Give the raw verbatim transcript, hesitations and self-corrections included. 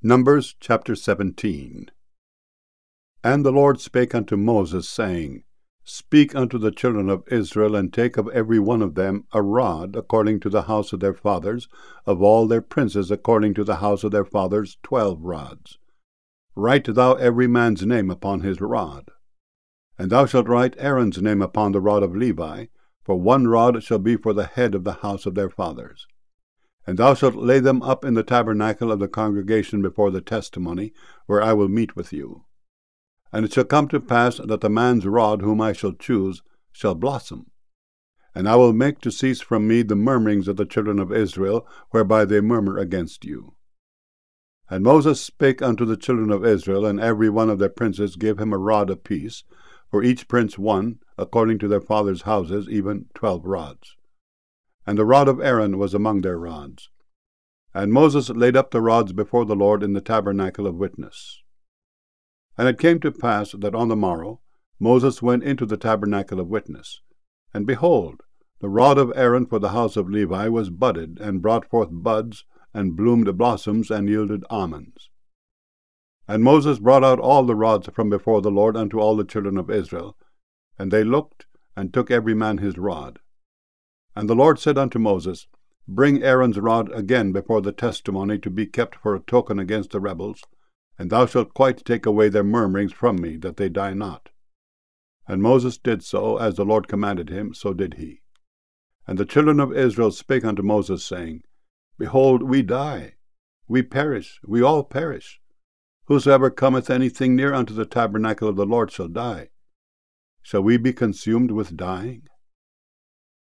Numbers chapter seventeen. And the Lord spake unto Moses, saying, Speak unto the children of Israel, and take of every one of them a rod, according to the house of their fathers, of all their princes according to the house of their fathers, twelve rods. Write thou every man's name upon his rod. And thou shalt write Aaron's name upon the rod of Levi, for one rod shall be for the head of the house of their fathers. And thou shalt lay them up in the tabernacle of the congregation before the testimony, where I will meet with you. And it shall come to pass that the man's rod whom I shall choose shall blossom. And I will make to cease from me the murmurings of the children of Israel, whereby they murmur against you. And Moses spake unto the children of Israel, and every one of their princes gave him a rod apiece, for each prince one, according to their fathers' houses, even twelve rods. And the rod of Aaron was among their rods. And Moses laid up the rods before the Lord in the tabernacle of witness. And it came to pass that on the morrow Moses went into the tabernacle of witness. And behold, the rod of Aaron for the house of Levi was budded, and brought forth buds, and bloomed blossoms, and yielded almonds. And Moses brought out all the rods from before the Lord unto all the children of Israel. And they looked, and took every man his rod. And the Lord said unto Moses, Bring Aaron's rod again before the testimony, to be kept for a token against the rebels, and thou shalt quite take away their murmurings from me, that they die not. And Moses did so, as the Lord commanded him, so did he. And the children of Israel spake unto Moses, saying, Behold, we die, we perish, we all perish. Whosoever cometh anything near unto the tabernacle of the Lord shall die. Shall we be consumed with dying?